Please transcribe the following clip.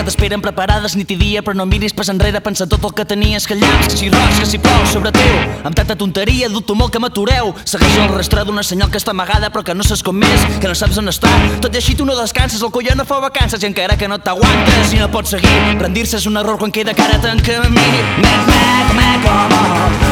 que t'esperen preparades nit i dia, però no miris pas enrere, pensa tot el que tenies, que llamps, que si roig, que si plou sobre tu. Amb tanta tonteria dubto molt que m'atureu. Segueix el rastre d'una senyal que està amagada però que no saps com és, que no saps on està. Tot i així tu no descanses, el colló no fa vacances i encara que no t'aguantes i no pots seguir. Rendir-se és un error quan queda cara tan camí. Mec, mec, mec, home,